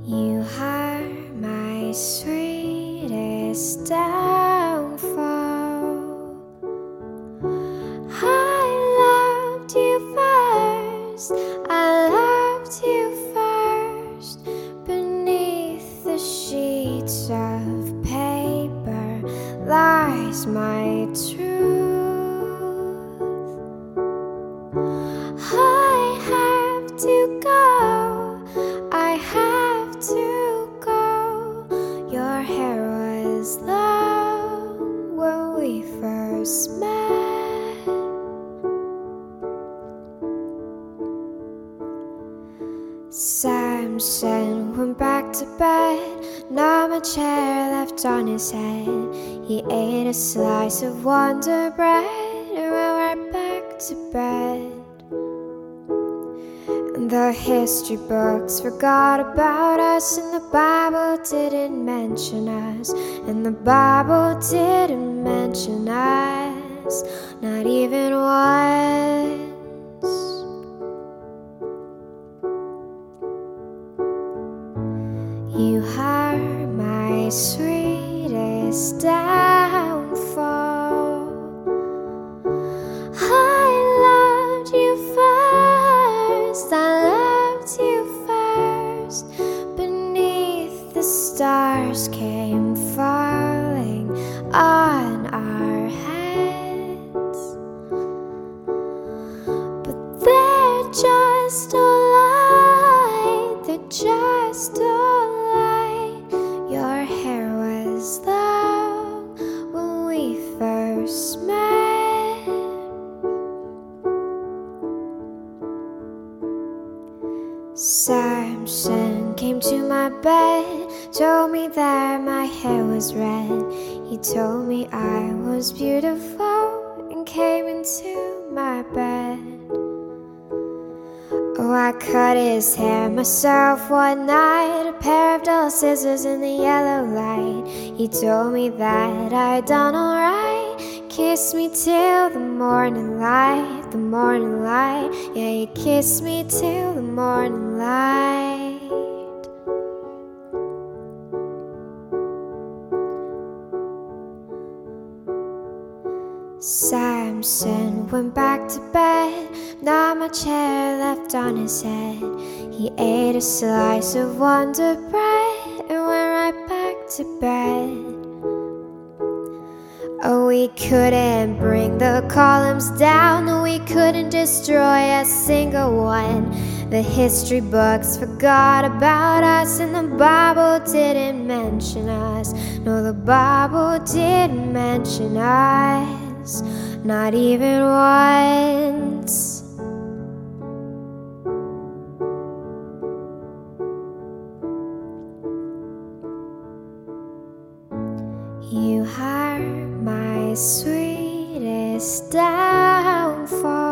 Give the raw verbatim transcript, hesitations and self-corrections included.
You are my sweetest downfall. I loved you first, I loved you first. Beneath the sheets of paper lies my truth. I have to go, I have to go. Your hair was long when we first met. Samson went back to bed, not much hair left on his head. He ate a slice of Wonder Bread and went right back to bed. The history books forgot about us, and the Bible didn't mention us, and the Bible didn't mention us, not even once. You are my sweetest downfall. I loved you first, I loved you first. Beneath the stars came falling on our heads, but they're just a lie, they're just a lie. Your hair was long when we first met. Samson came to my bed, told me that my hair was red. He told me I was beautiful and came into my bed. Oh, I cut his hair myself one night, a pair of dull scissors in the yellow light. He told me that I'd done alright, kissed me till the morning light, the morning light. Yeah, he kissed me till the morning light. Samson went back to bed, not much hair left on his head. He ate a slice of Wonder Bread and went right back to bed. Oh, we couldn't bring the columns down, no, we couldn't destroy a single one. The history books forgot about us, and the Bible didn't mention us. No, the Bible didn't mention us, not even once. You are my sweetest downfall.